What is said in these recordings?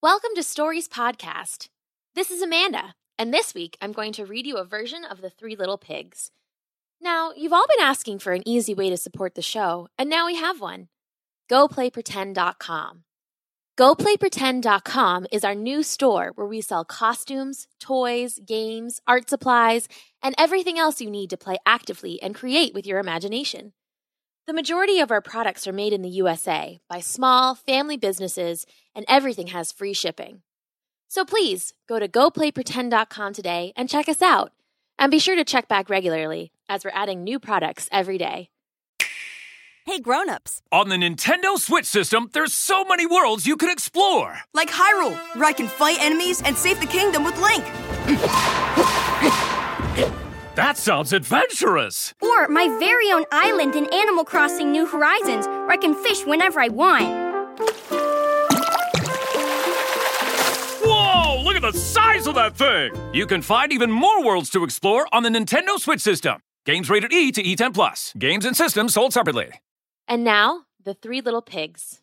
Welcome to Stories Podcast. This is Amanda, and this week I'm going to read you a version of The Three Little Pigs. Now, you've all been asking for an easy way to support the show, and now we have one. GoPlayPretend.com. GoPlayPretend.com is our new store where we sell costumes, toys, games, art supplies, and everything else you need to play actively and create with your imagination. The majority of our products are made in the USA by small, family businesses, and everything has free shipping. So please, go to GoPlayPretend.com today and check us out. And be sure to check back regularly, as we're adding new products every day. Hey, grown-ups. On the Nintendo Switch system, there's so many worlds you can explore. Like Hyrule, where I can fight enemies and save the kingdom with Link. That sounds adventurous. Or my very own island in Animal Crossing New Horizons, where I can fish whenever I want. Whoa, look at the size of that thing. You can find even more worlds to explore on the Nintendo Switch system. Games rated E to E10+. Games and systems sold separately. And now, The Three Little Pigs.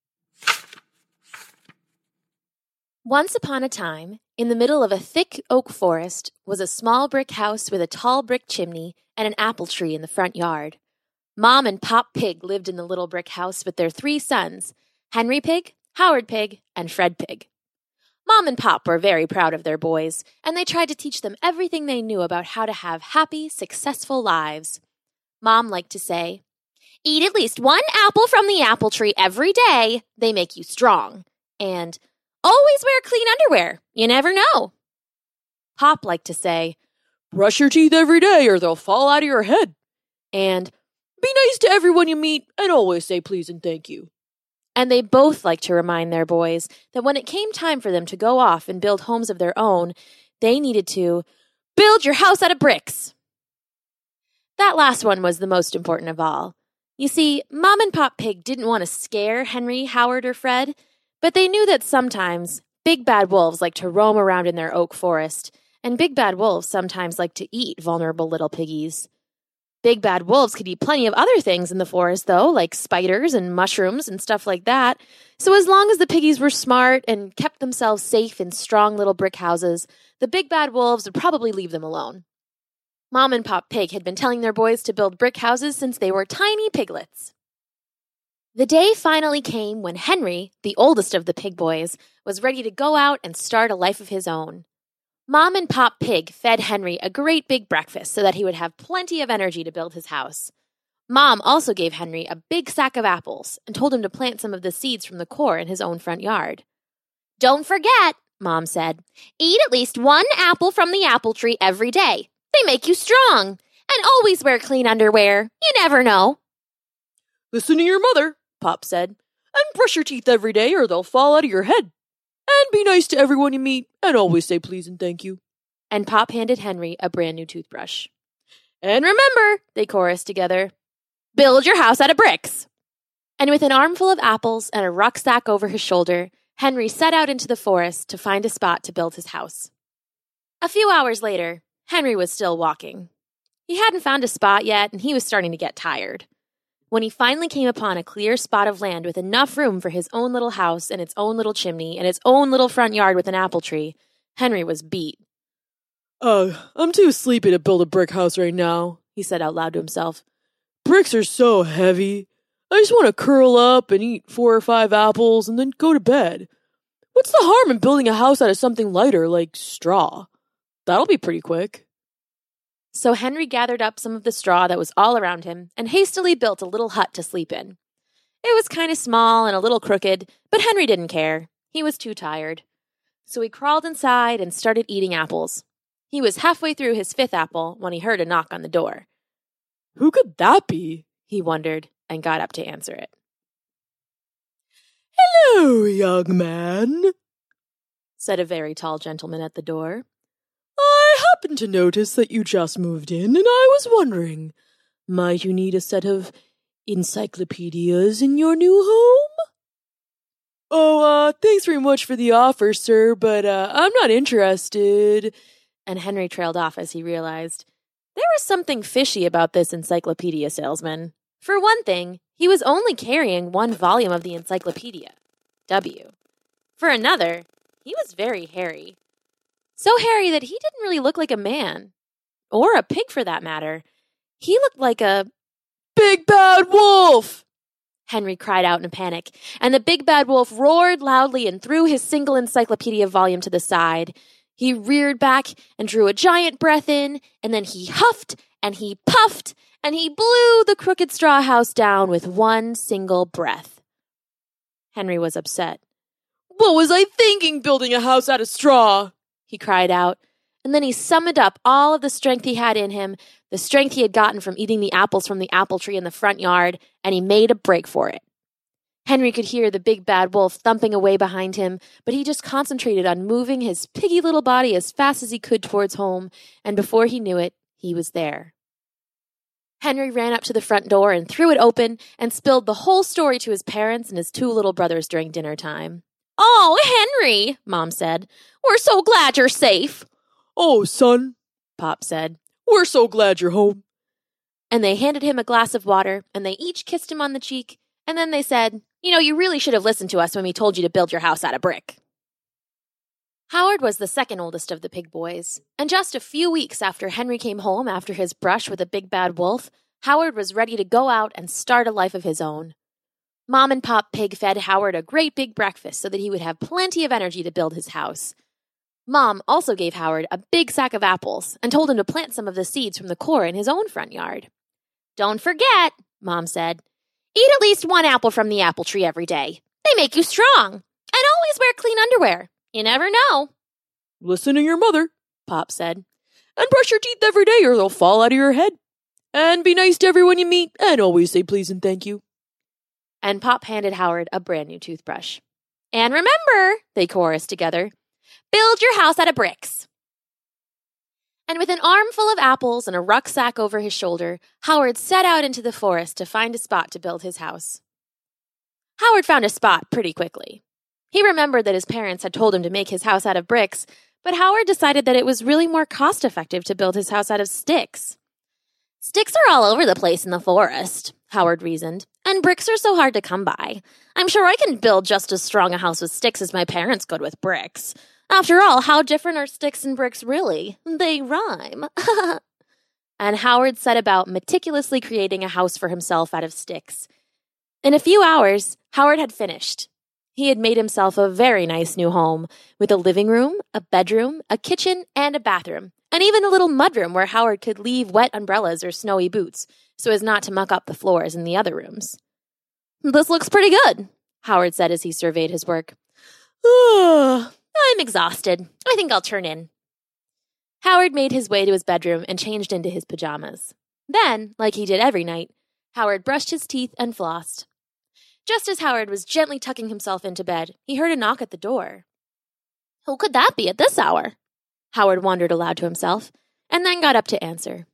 Once upon a time, in the middle of a thick oak forest, was a small brick house with a tall brick chimney and an apple tree in the front yard. Mom and Pop Pig lived in the little brick house with their 3 sons, Henry Pig, Howard Pig, and Fred Pig. Mom and Pop were very proud of their boys, and they tried to teach them everything they knew about how to have happy, successful lives. Mom liked to say, "Eat at least 1 apple from the apple tree every day. They make you strong." And, "Always wear clean underwear. You never know." Pop liked to say, "Brush your teeth every day or they'll fall out of your head." And, "Be nice to everyone you meet and always say please and thank you." And they both liked to remind their boys that when it came time for them to go off and build homes of their own, they needed to build your house out of bricks. That last one was the most important of all. You see, Mom and Pop Pig didn't want to scare Henry, Howard, or Fred, but they knew that sometimes big bad wolves like to roam around in their oak forest, and big bad wolves sometimes like to eat vulnerable little piggies. Big bad wolves could eat plenty of other things in the forest, though, like spiders and mushrooms and stuff like that. So as long as the piggies were smart and kept themselves safe in strong little brick houses, the big bad wolves would probably leave them alone. Mom and Pop Pig had been telling their boys to build brick houses since they were tiny piglets. The day finally came when Henry, the oldest of the pig boys, was ready to go out and start a life of his own. Mom and Pop Pig fed Henry a great big breakfast so that he would have plenty of energy to build his house. Mom also gave Henry a big sack of apples and told him to plant some of the seeds from the core in his own front yard. "Don't forget," Mom said, "eat at least 1 apple from the apple tree every day. They make you strong. And always wear clean underwear. You never know." "Listen to your mother," Pop said, "and brush your teeth every day or they'll fall out of your head. And be nice to everyone you meet, and always say please and thank you." And Pop handed Henry a brand new toothbrush. "And remember," they chorused together, "build your house out of bricks." And with an armful of apples and a rucksack over his shoulder, Henry set out into the forest to find a spot to build his house. A few hours later, Henry was still walking. He hadn't found a spot yet, and he was starting to get tired. When he finally came upon a clear spot of land with enough room for his own little house and its own little chimney and its own little front yard with an apple tree, Henry was beat. I'm too sleepy to build a brick house right now," he said out loud to himself. "Bricks are so heavy. I just want to curl up and eat 4 or 5 apples and then go to bed. What's the harm in building a house out of something lighter like straw? That'll be pretty quick." So Henry gathered up some of the straw that was all around him and hastily built a little hut to sleep in. It was kind of small and a little crooked, but Henry didn't care. He was too tired. So he crawled inside and started eating apples. He was halfway through his 5th apple when he heard a knock on the door. "Who could that be?" he wondered, and got up to answer it. "Hello, young man," said a very tall gentleman at the door. "I happened to notice that you just moved in, and I was wondering, might you need a set of encyclopedias in your new home?" "Oh, thanks very much for the offer, sir, but I'm not interested." And Henry trailed off as he realized there was something fishy about this encyclopedia salesman. For one thing, he was only carrying 1 volume of the encyclopedia, W. For another, He was very hairy. So hairy that he didn't really look like a man. Or a pig, for that matter. He looked like a Big bad wolf! Henry cried out in a panic, and the big bad wolf roared loudly and threw his single encyclopedia volume to the side. He reared back and drew a giant breath in, and then he huffed and he puffed, and he blew the crooked straw house down with one single breath. Henry was upset. What was I thinking building a house out of straw? He cried out, and then he summoned up all of the strength he had in him, the strength he had gotten from eating the apples from the apple tree in the front yard, and he made a break for it. Henry could hear the big bad wolf thumping away behind him, but he just concentrated on moving his piggy little body as fast as he could towards home, and before he knew it, he was there. Henry ran up to the front door and threw it open and spilled the whole story to his parents and his two little brothers during dinner time. "Oh, Henry," Mom said, "we're so glad you're safe." "Oh, son," Pop said, "we're so glad you're home." And they handed him a glass of water, and they each kissed him on the cheek, and then they said, "You really should have listened to us when we told you to build your house out of brick." Howard was the second oldest of the pig boys, and just a few weeks after Henry came home after his brush with a big bad wolf, Howard was ready to go out and start a life of his own. Mom and Pop Pig fed Howard a great big breakfast so that he would have plenty of energy to build his house. Mom also gave Howard a big sack of apples and told him to plant some of the seeds from the core in his own front yard. "Don't forget," Mom said, "eat at least one apple from the apple tree every day. They make you strong. And always wear clean underwear. You never know." "Listen to your mother," Pop said. "And brush your teeth every day or they'll fall out of your head. And be nice to everyone you meet and always say please and thank you." And Pop handed Howard a brand new toothbrush. "And remember," they chorused together, "build your house out of bricks." And with an armful of apples and a rucksack over his shoulder, Howard set out into the forest to find a spot to build his house. Howard found a spot pretty quickly. He remembered that his parents had told him to make his house out of bricks, but Howard decided that it was really more cost-effective to build his house out of sticks. "Sticks are all over the place in the forest," Howard reasoned, "and bricks are so hard to come by. I'm sure I can build just as strong a house with sticks as my parents could with bricks. After all, how different are sticks and bricks really? They rhyme." And Howard set about meticulously creating a house for himself out of sticks. In a few hours, Howard had finished. He had made himself a very nice new home, with a living room, a bedroom, a kitchen, and a bathroom, and even a little mudroom where Howard could leave wet umbrellas or snowy boots so as not to muck up the floors in the other rooms. "This looks pretty good," Howard said as he surveyed his work. "I'm exhausted. I think I'll turn in." Howard made his way to his bedroom and changed into his pajamas. Then, like he did every night, Howard brushed his teeth and flossed. Just as Howard was gently tucking himself into bed, he heard a knock at the door. Who could that be at this hour? Howard wondered aloud to himself, and then got up to answer.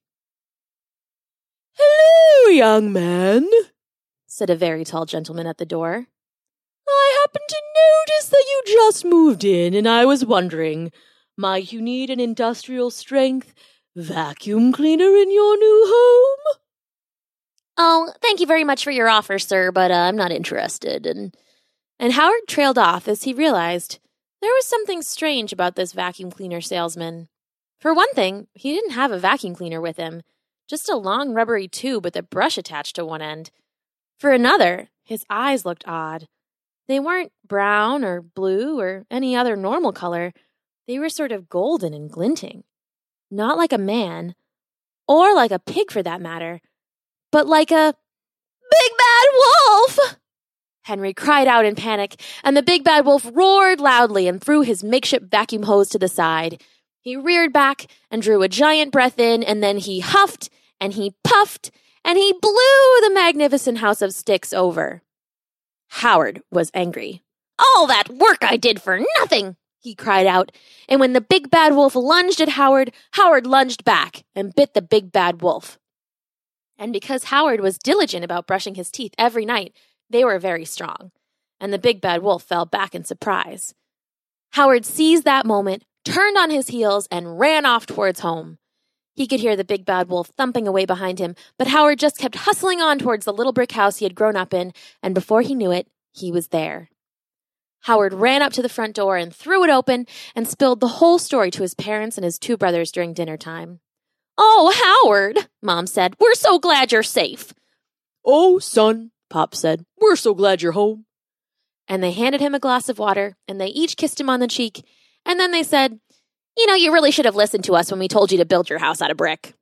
"Hello, young man," said a very tall gentleman at the door. "I happened to notice that you just moved in, and I was wondering, might you need an industrial-strength vacuum cleaner in your new home?" "Oh, thank you very much for your offer, sir, but I'm not interested." And Howard trailed off as he realized there was something strange about this vacuum cleaner salesman. For one thing, he didn't have a vacuum cleaner with him, just a long rubbery tube with a brush attached to one end. For another, his eyes looked odd. They weren't brown or blue or any other normal color. They were sort of golden and glinting. Not like a man, or like a pig for that matter, but like a big bad wolf! Henry cried out in panic, and the big bad wolf roared loudly and threw his makeshift vacuum hose to the side. He reared back and drew a giant breath in, and then he huffed and he puffed and he blew the magnificent house of sticks over. Howard was angry. "All that work I did for nothing!" he cried out, and when the big bad wolf lunged at Howard, Howard lunged back and bit the big bad wolf. And because Howard was diligent about brushing his teeth every night, they were very strong, and the big bad wolf fell back in surprise. Howard seized that moment, turned on his heels, and ran off towards home. He could hear the big bad wolf thumping away behind him, but Howard just kept hustling on towards the little brick house he had grown up in, and before he knew it, he was there. Howard ran up to the front door and threw it open and spilled the whole story to his parents and his two brothers during dinner time. "Oh, Howard," Mom said, "we're so glad you're safe." "Oh, son," Pop said, "we're so glad you're home." And they handed him a glass of water, and they each kissed him on the cheek, and then they said, "You really should have listened to us when we told you to build your house out of brick."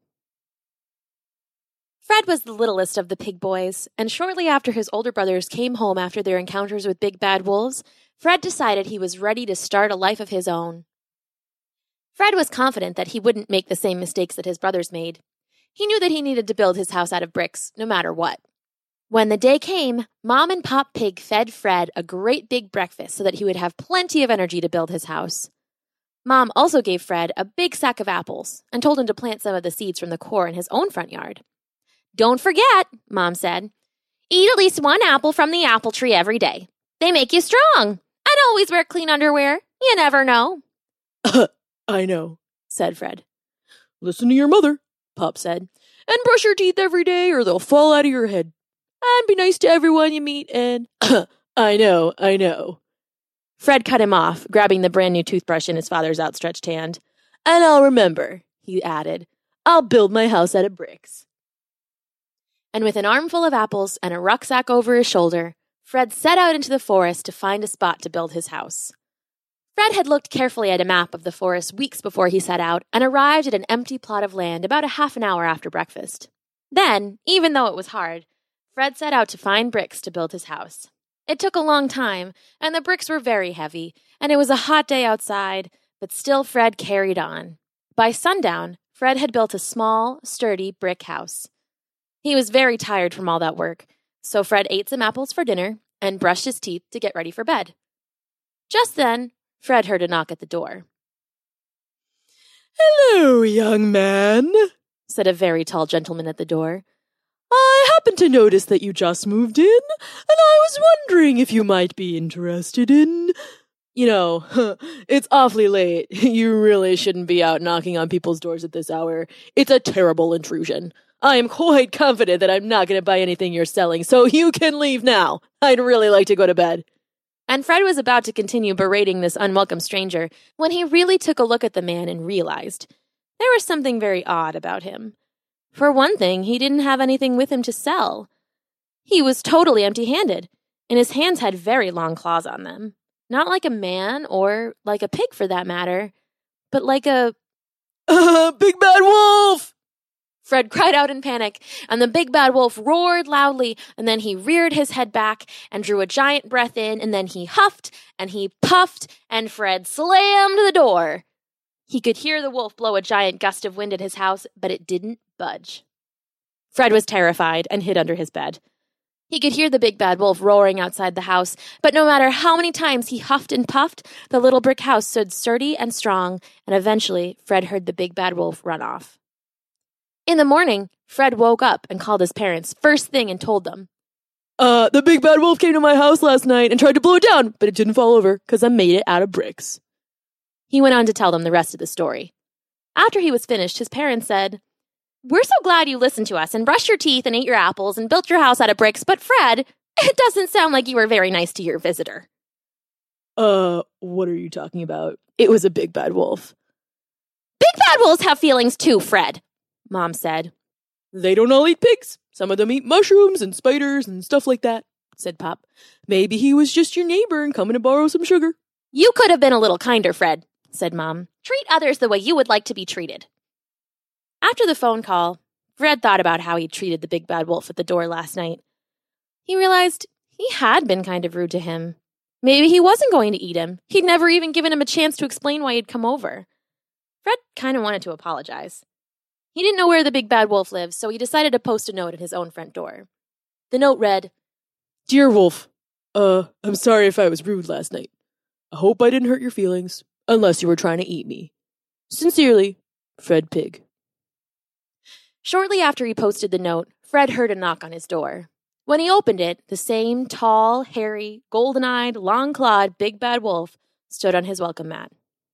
Fred was the littlest of the pig boys, and shortly after his older brothers came home after their encounters with big bad wolves, Fred decided he was ready to start a life of his own. Fred was confident that he wouldn't make the same mistakes that his brothers made. He knew that he needed to build his house out of bricks, no matter what. When the day came, Mom and Pop Pig fed Fred a great big breakfast so that he would have plenty of energy to build his house. Mom also gave Fred a big sack of apples and told him to plant some of the seeds from the core in his own front yard. "Don't forget," Mom said, "eat at least one apple from the apple tree every day. They make you strong. And always wear clean underwear. You never know." "I know," said Fred. "Listen to your mother," Pop said, "and brush your teeth every day or they'll fall out of your head. And be nice to everyone you meet and—" I know. Fred cut him off, grabbing the brand new toothbrush in his father's outstretched hand. "And I'll remember," he added. "I'll build my house out of bricks." And with an armful of apples and a rucksack over his shoulder, Fred set out into the forest to find a spot to build his house. Fred had looked carefully at a map of the forest weeks before he set out and arrived at an empty plot of land about a half an hour after breakfast. Then, even though it was hard, Fred set out to find bricks to build his house. It took a long time, and the bricks were very heavy, and it was a hot day outside, but still Fred carried on. By sundown, Fred had built a small, sturdy brick house. He was very tired from all that work, so Fred ate some apples for dinner and brushed his teeth to get ready for bed. Just then, Fred heard a knock at the door. "Hello, young man," said a very tall gentleman at the door. "I happen to notice that you just moved in, and I was wondering if you might be interested in... it's awfully late. You really shouldn't be out knocking on people's doors at this hour. It's a terrible intrusion. I am quite confident that I'm not going to buy anything you're selling, so you can leave now. I'd really like to go to bed." And Fred was about to continue berating this unwelcome stranger when he really took a look at the man and realized there was something very odd about him. For one thing, he didn't have anything with him to sell. He was totally empty-handed, and his hands had very long claws on them. Not like a man, or like a pig for that matter, but like a... Big bad wolf! Fred cried out in panic, and the big bad wolf roared loudly, and then he reared his head back and drew a giant breath in, and then he huffed and he puffed, and Fred slammed the door. He could hear the wolf blow a giant gust of wind at his house, but it didn't budge. Fred was terrified and hid under his bed. He could hear the big bad wolf roaring outside the house, but no matter how many times he huffed and puffed, the little brick house stood sturdy and strong, and eventually Fred heard the big bad wolf run off. In the morning, Fred woke up and called his parents first thing and told them, The big bad wolf came to my house last night and tried to blow it down, but it didn't fall over because I made it out of bricks." He went on to tell them the rest of the story. After he was finished, his parents said, "We're so glad you listened to us and brushed your teeth and ate your apples and built your house out of bricks, but Fred, it doesn't sound like you were very nice to your visitor." What are you talking about? It was a big bad wolf." "Big bad wolves have feelings too, Fred," Mom said. "They don't all eat pigs. Some of them eat mushrooms and spiders and stuff like that," said Pop. "Maybe he was just your neighbor and coming to borrow some sugar." "You could have been a little kinder, Fred," said Mom. "Treat others the way you would like to be treated." After the phone call, Fred thought about how he'd treated the big bad wolf at the door last night. He realized he had been kind of rude to him. Maybe he wasn't going to eat him. He'd never even given him a chance to explain why he'd come over. Fred kind of wanted to apologize. He didn't know where the big bad wolf lived, so he decided to post a note at his own front door. The note read, "Dear Wolf, I'm sorry if I was rude last night. I hope I didn't hurt your feelings, unless you were trying to eat me. Sincerely, Fred Pig." Shortly after he posted the note, Fred heard a knock on his door. When he opened it, the same tall, hairy, golden-eyed, long-clawed big bad wolf stood on his welcome mat.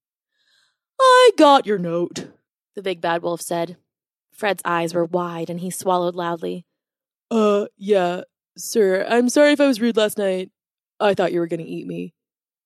"I got your note," the big bad wolf said. Fred's eyes were wide and he swallowed loudly. Yeah, sir, I'm sorry if I was rude last night. I thought you were going to eat me."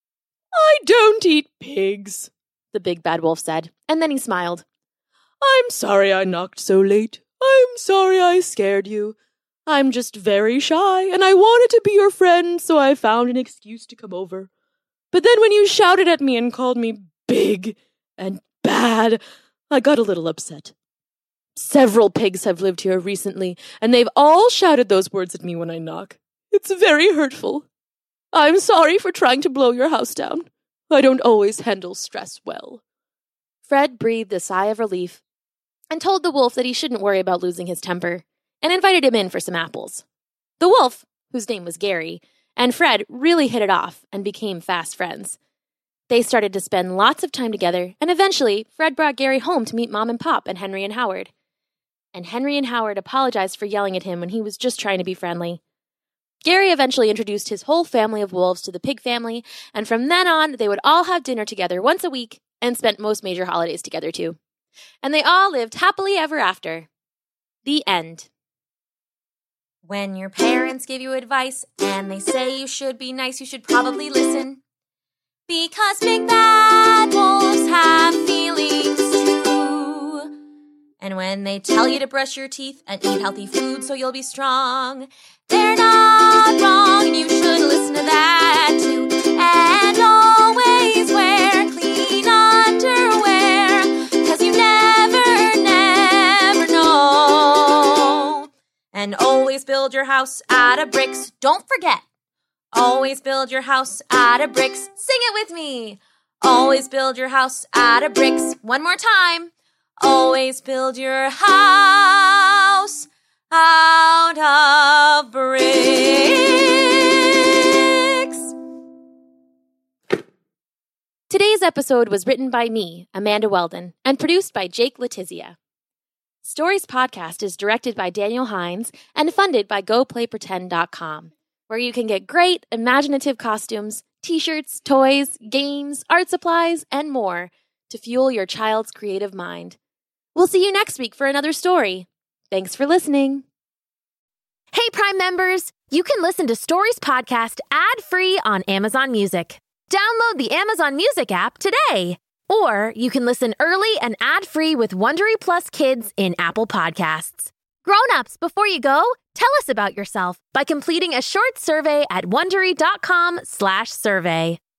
I don't eat pigs, the big bad wolf said, and then he smiled. I'm sorry I knocked so late. I'm sorry I scared you. I'm just very shy, and I wanted to be your friend, so I found an excuse to come over. But then when you shouted at me and called me big and bad, I got a little upset. Several pigs have lived here recently, and they've all shouted those words at me when I knock. It's very hurtful. I'm sorry for trying to blow your house down. I don't always handle stress well. Fred breathed a sigh of relief and told the wolf that he shouldn't worry about losing his temper, and invited him in for some apples. The wolf, whose name was Gary, and Fred really hit it off and became fast friends. They started to spend lots of time together, and eventually Fred brought Gary home to meet Mom and Pop and Henry and Howard. And Henry and Howard apologized for yelling at him when he was just trying to be friendly. Gary eventually introduced his whole family of wolves to the pig family, and from then on, they would all have dinner together once a week and spent most major holidays together too. And they all lived happily ever after. The end. When your parents give you advice and they say you should be nice, you should probably listen. Because big bad wolves have feelings too. And when they tell you to brush your teeth and eat healthy food so you'll be strong, they're not wrong and you should listen to that too. And always wear clean underwear, 'cause you never know. And always build your house out of bricks. Don't forget. Always build your house out of bricks. Sing it with me. Always build your house out of bricks. One more time. Always build your house out of bricks. Today's episode was written by me, Amanda Weldon, and produced by Jake Letizia. Stories Podcast is directed by Daniel Hines and funded by GoPlayPretend.com, where you can get great imaginative costumes, t-shirts, toys, games, art supplies, and more to fuel your child's creative mind. We'll see you next week for another story. Thanks for listening. Hey, Prime members, you can listen to Stories Podcast ad-free on Amazon Music. Download the Amazon Music app today. Or you can listen early and ad-free with Wondery Plus Kids in Apple Podcasts. Grown-ups, before you go, tell us about yourself by completing a short survey at Wondery.com/survey.